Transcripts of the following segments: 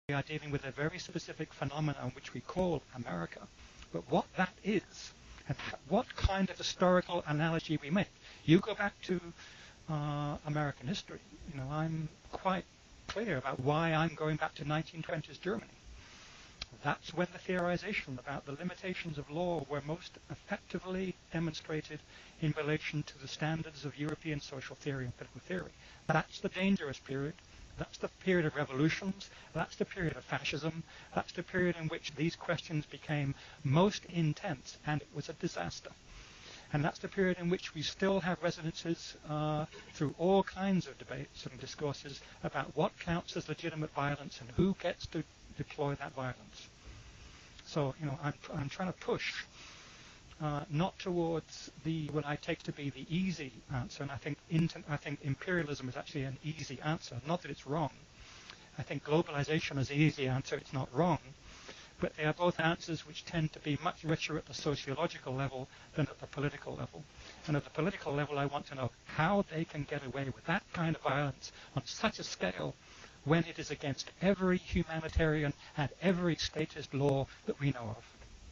are dealing with a very specific phenomenon which we call America. But what that is, and what kind of historical analogy we make. You go back to American history. I'm quite clear about why I'm going back to 1920s Germany. That's when the theorization about the limitations of law were most effectively demonstrated in relation to the standards of European social theory and political theory. That's the dangerous period. That's the period of revolutions. That's the period of fascism. That's the period in which these questions became most intense, and it was a disaster. And that's the period in which we still have resonances through all kinds of debates and discourses about what counts as legitimate violence and who gets to deploy that violence. So, I'm trying to push not towards what I take to be the easy answer, and I think imperialism is actually an easy answer. Not that it's wrong. I think globalization is an easy answer. It's not wrong. But they are both answers which tend to be much richer at the sociological level than at the political level. And at the political level, I want to know how they can get away with that kind of violence on such a scale when it is against every humanitarian and every statist law that we know of.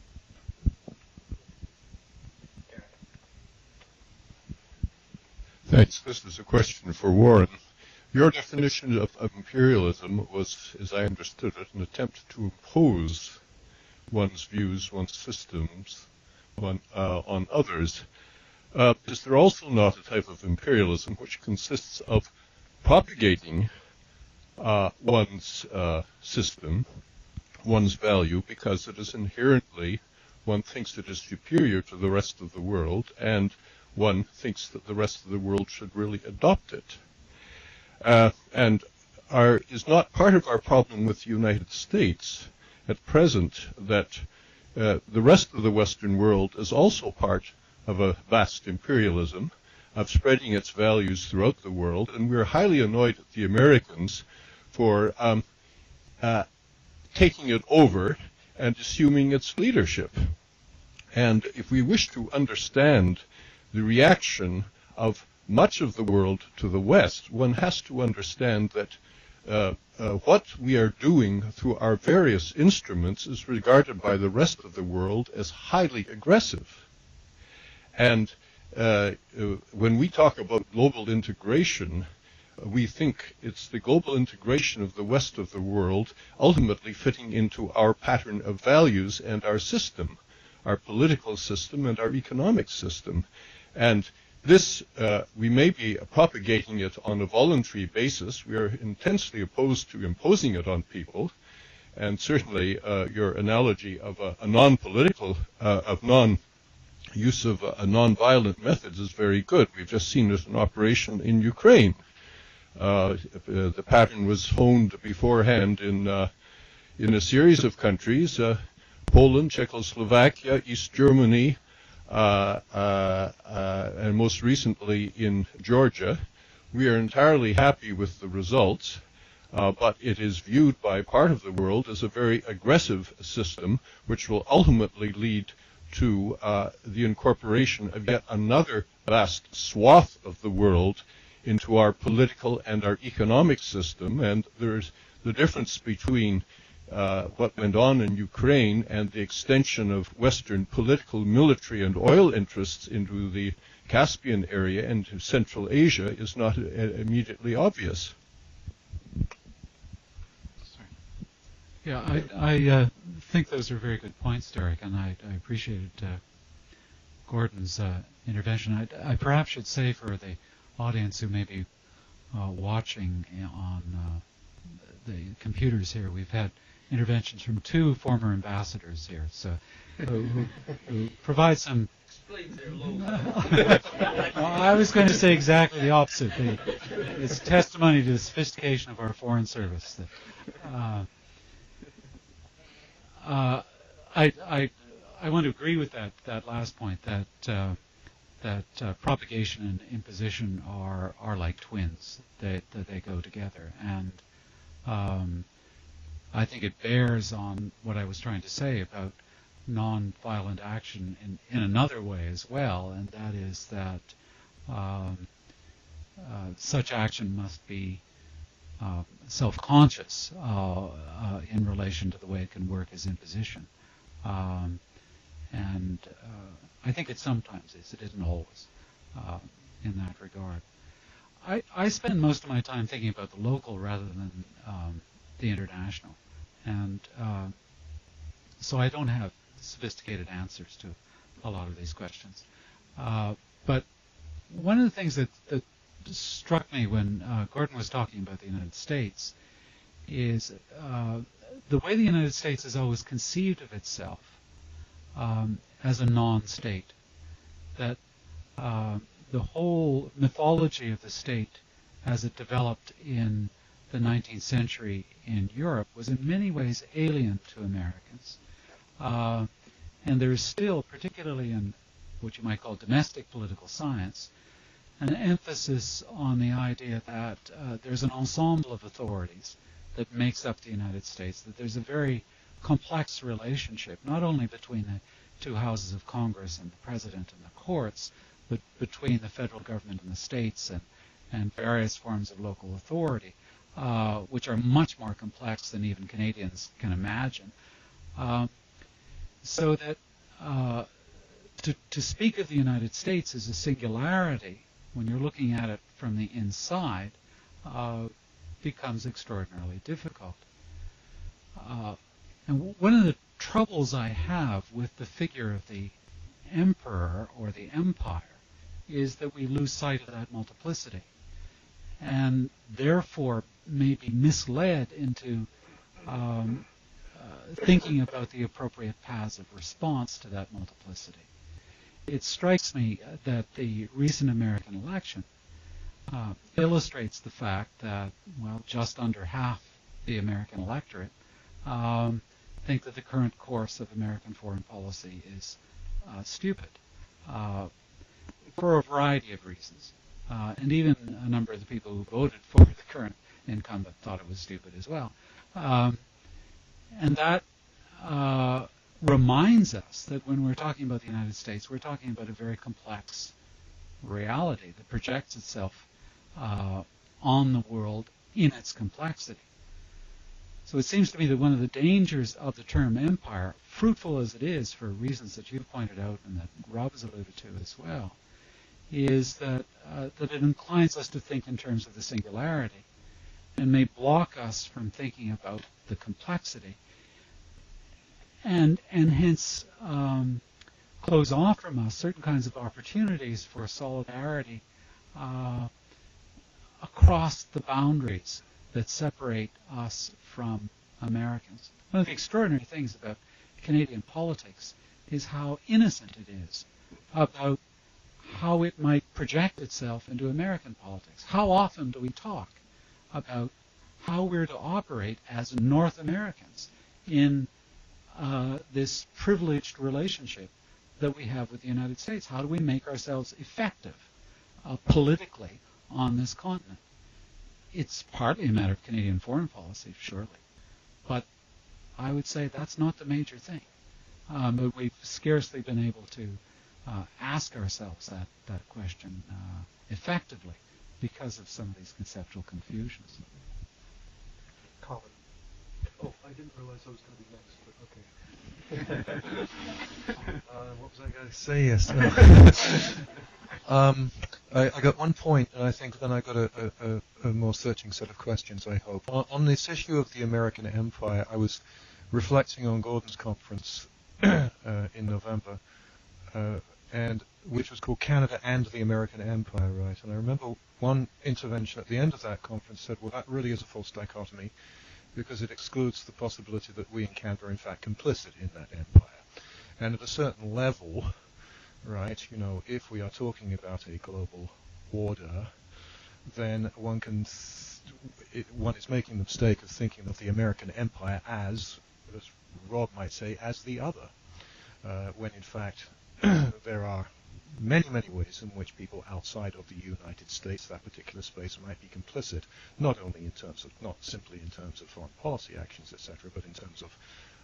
Thanks. This is a question for Warren. Your definition of imperialism was, as I understood it, an attempt to impose one's views, one's systems on others. Is there also not a type of imperialism which consists of propagating one's system, one's value, because it is inherently, one thinks it is superior to the rest of the world, and one thinks that the rest of the world should really adopt it? And is not part of our problem with the United States at present that the rest of the Western world is also part of a vast imperialism of spreading its values throughout the world, and we're highly annoyed at the Americans for taking it over and assuming its leadership. And if we wish to understand the reaction of much of the world to the West, one has to understand that what we are doing through our various instruments is regarded by the rest of the world as highly aggressive. And when we talk about global integration, we think it's the global integration of the West of the world ultimately fitting into our pattern of values and our system, our political system and our economic system. And this, we may be propagating it on a voluntary basis. We are intensely opposed to imposing it on people. And certainly your analogy of a non-political, use of non-violent methods is very good. We've just seen it in operation in Ukraine. The pattern was honed beforehand in a series of countries, Poland, Czechoslovakia, East Germany, and most recently in Georgia. We are entirely happy with the results, but it is viewed by part of the world as a very aggressive system, which will ultimately lead to the incorporation of yet another vast swath of the world into our political and our economic system. And there's the difference between what went on in Ukraine and the extension of Western political, military, and oil interests into the Caspian area and to Central Asia is not immediately obvious. Yeah, I think those are very good points, Derek, and I appreciated Gordon's intervention. I perhaps should say for the audience who may be watching on the computers here, we've had interventions from two former ambassadors here, so who provide some. Explain their logo. I was going to say exactly the opposite. It's testimony to the sophistication of our foreign service. I want to agree with that last point, that propagation and imposition are like twins, that they go together, and I think it bears on what I was trying to say about non-violent action in another way as well, and that is that such action must be self-conscious in relation to the way it can work as imposition. And I think it sometimes is. It isn't always in that regard. I spend most of my time thinking about the local rather than the international. And so I don't have sophisticated answers to a lot of these questions. But one of the things that struck me when Gordon was talking about the United States is the way the United States has always conceived of itself as a non-state, that the whole mythology of the state as it developed in the 19th century in Europe was in many ways alien to Americans. And there is still, particularly in what you might call domestic political science, an emphasis on the idea that there's an ensemble of authorities that makes up the United States, that there's a very complex relationship, not only between the two houses of Congress and the president and the courts, but between the federal government and the states and various forms of local authority, which are much more complex than even Canadians can imagine. So that to speak of the United States as a singularity, when you're looking at it from the inside, becomes extraordinarily difficult. And one of the troubles I have with the figure of the emperor or the empire is that we lose sight of that multiplicity, and therefore may be misled into thinking about the appropriate paths of response to that multiplicity. It strikes me that the recent American election illustrates the fact that, well, just under half the American electorate think that the current course of American foreign policy is stupid, for a variety of reasons. And even a number of the people who voted for the current incumbent thought it was stupid as well. And that reminds us that when we're talking about the United States, we're talking about a very complex reality that projects itself on the world in its complexity. So it seems to me that one of the dangers of the term empire, fruitful as it is for reasons that you've pointed out and that Rob has alluded to as well, is that that it inclines us to think in terms of the singularity and may block us from thinking about the complexity, and hence close off from us certain kinds of opportunities for solidarity across the boundaries that separate us from Americans. One of the extraordinary things about Canadian politics is how innocent it is about how it might project itself into American politics. How often do we talk about how we're to operate as North Americans in this privileged relationship that we have with the United States? How do we make ourselves effective politically on this continent? It's partly a matter of Canadian foreign policy, surely, but I would say that's not the major thing. But we've scarcely been able to ask ourselves that question effectively because of some of these conceptual confusions. Colin. Oh, I didn't realize I was going to be next, but okay. What was I going to say? Yes. I got one point, and I think then I got a more searching set of questions, I hope. On this issue of the American empire, I was reflecting on Gordon's conference in November, and which was called Canada and the American Empire, right? And I remember one intervention at the end of that conference said, well, that really is a false dichotomy, because it excludes the possibility that we in Canada are in fact complicit in that empire. And at a certain level, right, you know, if we are talking about a global order, then one is making the mistake of thinking of the American empire as Rob might say, as the other, when in fact there are many, many ways in which people outside of the United States, that particular space, might be complicit, not only in terms of, not simply in terms of foreign policy actions, etc., but in terms of,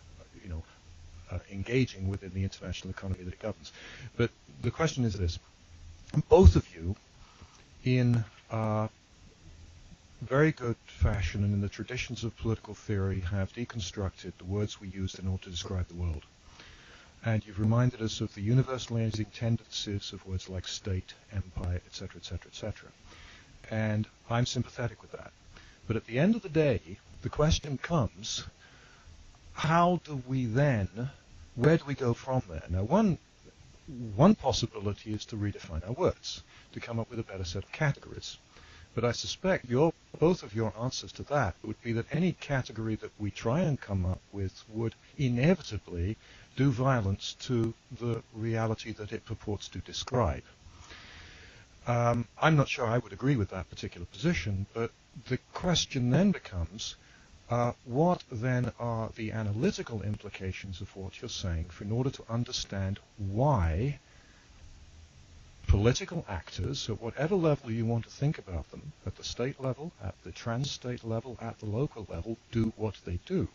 engaging within the international economy that it governs. But the question is this: both of you, in very good fashion and in the traditions of political theory have deconstructed the words we use in order to describe the world. And you've reminded us of the universalizing tendencies of words like state, empire, etc., etc., etc. And I'm sympathetic with that. But at the end of the day, the question comes, how do we then, where do we go from there? Now, one possibility is to redefine our words, to come up with a better set of categories. But I suspect both of your answers to that would be that any category that we try and come up with would inevitably do violence to the reality that it purports to describe. I'm not sure I would agree with that particular position, but the question then becomes, what then are the analytical implications of what you're saying in order to understand why political actors, at whatever level you want to think about them, at the state level, at the trans-state level, at the local level, do what they do?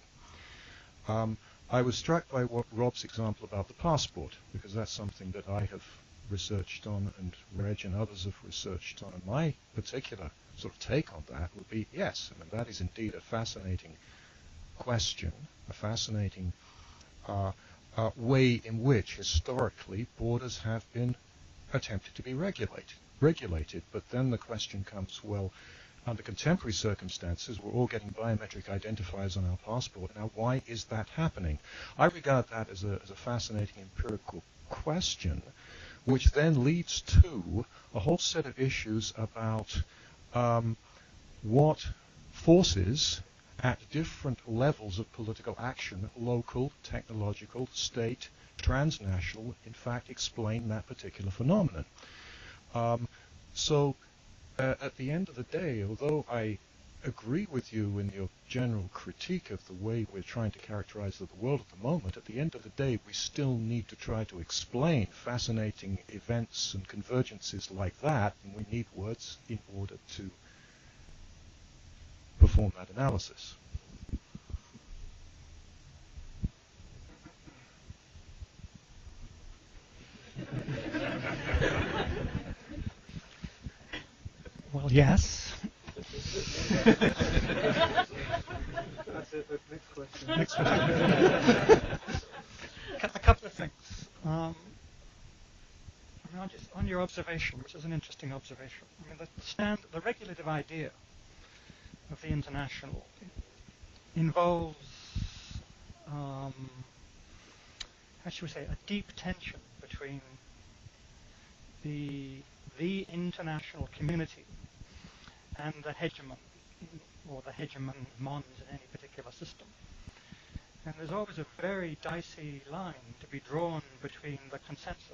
I was struck by what Rob's example about the passport, because that's something that I have researched on and Reg and others have researched on. And my particular sort of take on that would be, yes, I mean, that is indeed a fascinating question, a fascinating way in which historically borders have been attempted to be regulated. But then the question comes, well, under contemporary circumstances, we're all getting biometric identifiers on our passport. Now, why is that happening? I regard that as a fascinating empirical question, which then leads to a whole set of issues about what forces at different levels of political action, local, technological, state, transnational, in fact, explain that particular phenomenon. So at the end of the day, although I agree with you in your general critique of the way we're trying to characterize the world at the moment, at the end of the day, we still need to try to explain fascinating events and convergences like that, and we need words in order to perform that analysis. Well, yes. That's it. Next question. Next question. A couple of things. I mean, just on your observation, which is an interesting observation. I mean, the regulative idea of the international involves, how should we say, a deep tension between the international community and the hegemon, or the hegemon mons in any particular system. And there's always a very dicey line to be drawn between the consensus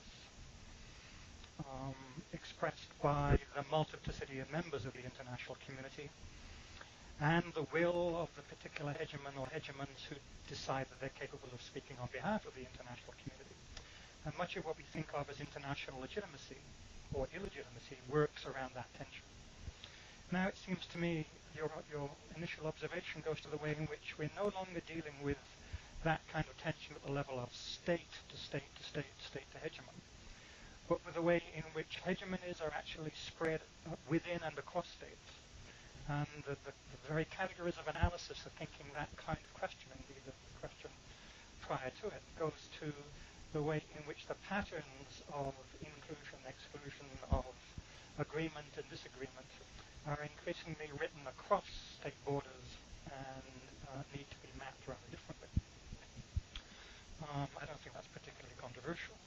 expressed by the multiplicity of members of the international community and the will of the particular hegemon or hegemons who decide that they're capable of speaking on behalf of the international community. And much of what we think of as international legitimacy or illegitimacy works around that tension. Now it seems to me your initial observation goes to the way in which we're no longer dealing with that kind of tension at the level of state to state to state, state to hegemon, but with the way in which hegemonies are actually spread within and across states. And the very categories of analysis of thinking that kind of question, indeed the question prior to it, goes to the way in which the patterns of inclusion, exclusion, of agreement and disagreement are increasingly written across state borders and need to be mapped rather differently. I don't think that's particularly controversial.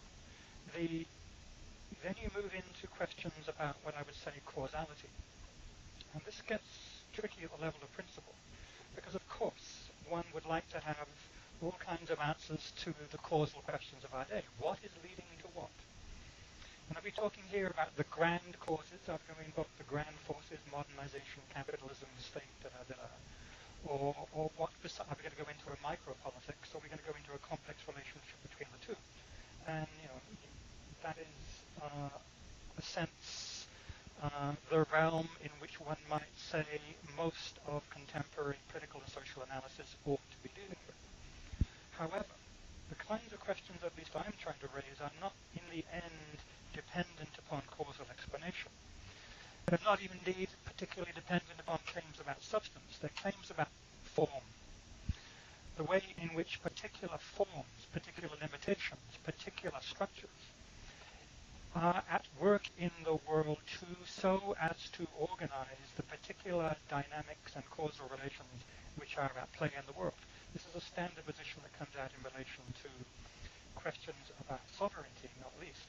Then you move into questions about what I would say causality. And this gets tricky at the level of principle, because of course one would like to have all kinds of answers to the causal questions of our day. What is leading to what? And are we talking here about the grand causes? Are we going to invoke the grand forces, modernization, capitalism, state, or what? Are we going to go into a micro-politics, or are we going to go into a complex relationship between the two? And that is, a sense, the realm in which one might say most of contemporary political and social analysis ought to be dealing with. However, the kinds of questions at least I'm trying to raise are not in the end dependent upon causal explanation. They're not even indeed particularly dependent upon claims the way in which particular forms, particular limitations, particular structures are at work in the world so as to organize the particular dynamics and causal relations which are at play in the world. This is a standard position that comes out in relation to questions about sovereignty, not least.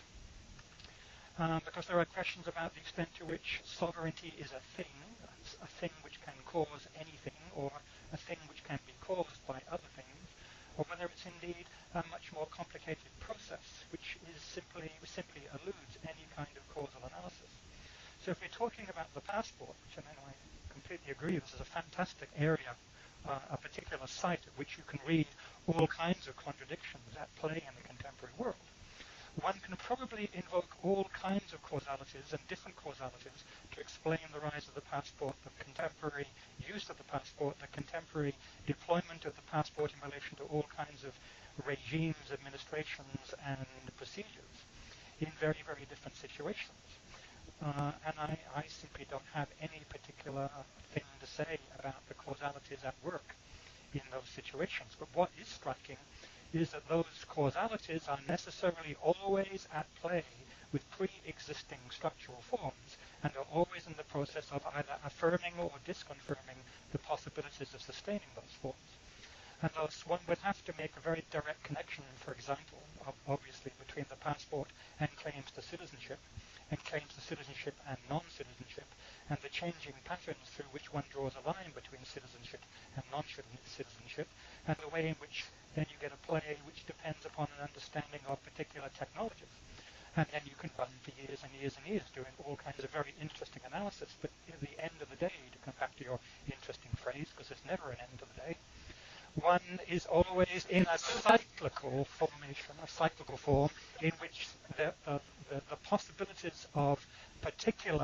Because there are questions about the extent to which sovereignty is a thing which can cause anything, or a thing which can be caused by other things, or whether it's indeed a much more complicated process which is simply eludes any kind of causal analysis. So if we're talking about the passport, which I completely agree, this is a fantastic area, a particular site at which you can read all kinds of contradictions at play in the contemporary world. One can probably invoke all kinds of causalities and different causalities to explain the rise of the passport, the contemporary use of the passport, the contemporary deployment of the passport in relation to all kinds of regimes, administrations, and procedures in very, very different situations. And I simply don't have any particular thing to say about the causalities at work in those situations. But what is striking is that those causalities are necessarily always at play with pre-existing structural forms and are always in the process of either affirming or disconfirming the possibilities of sustaining those forms. And thus one would have to make a very direct connection, for example, obviously between the passport and claims to citizenship, and claims to citizenship and non-citizenship, and the changing patterns through which one draws a line between citizenship and non-citizenship, and the way in which then you get a play which depends upon an understanding of particular technologies. And then you can run for years and years and years doing all kinds of very interesting analysis, but at the end of the day, to come back to your interesting phrase, because there's never an end of the day, one is always in a cyclical formation, a cyclical form in which the possibilities of particular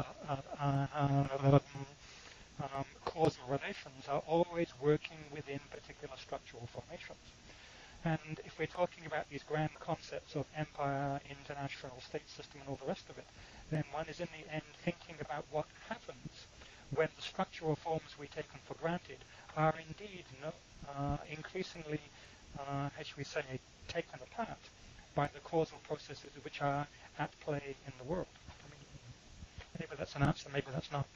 causal relations are always working within particular structural formations. And if we're talking about these grand concepts of empire, international state system, and all the rest of it, then one is in the end thinking about what happens when the structural forms we taken for granted are indeed increasingly, how should we say, taken apart by the causal processes which are at play in the world. I mean, maybe that's an answer, maybe that's not.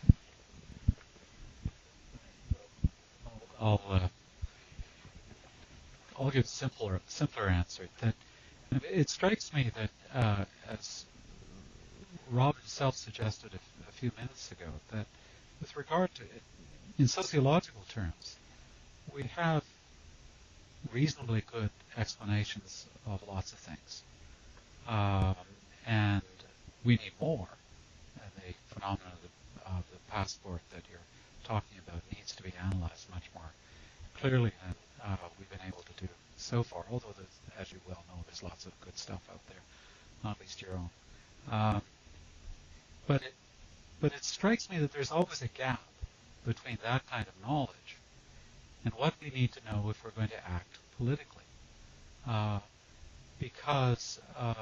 I'll give a simpler answer. That it strikes me that, as Rob himself suggested a few minutes ago, that with regard to it, in sociological terms, we have reasonably good explanations of lots of things, and we need more. And the phenomenon of the passport that you're talking about needs to be analyzed much more clearly than we've been able to do so far, although, as you well know, there's lots of good stuff out there, not least your own. But it strikes me that there's always a gap between that kind of knowledge and what we need to know if we're going to act politically. Because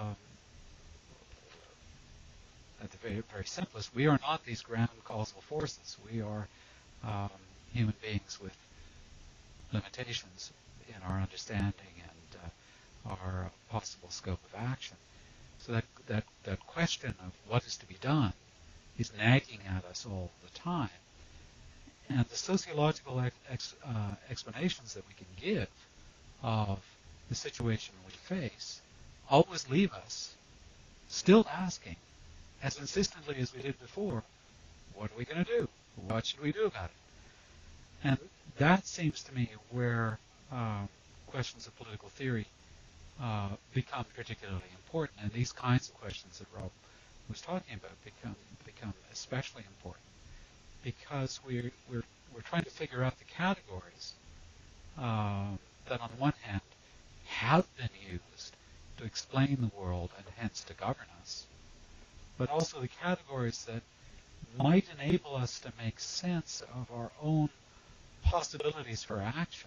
at the very, very simplest, we are not these grand causal forces. We are human beings with limitations in our understanding and our possible scope of action. So that question of what is to be done is nagging at us all the time. And the sociological explanations that we can give of the situation we face always leave us still asking, as insistently as we did before, what are we going to do? What should we do about it? And that seems to me where questions of political theory become particularly important, and these kinds of questions that Rob was talking about become especially important, because we're trying to figure out the categories that on the one hand have been used to explain the world and hence to govern us, but also the categories that might enable us to make sense of our own possibilities for action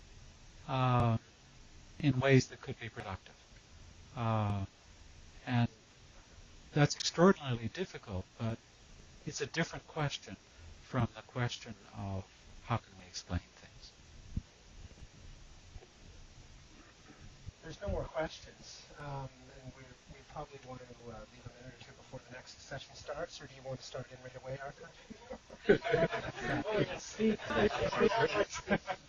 in ways that could be productive. And that's extraordinarily difficult, but it's a different question from the question of how can we explain things. there's no more questions, and we probably want to leave a minute or two before the next session starts, or do you want to start in right away, Arthur? Oh, yes.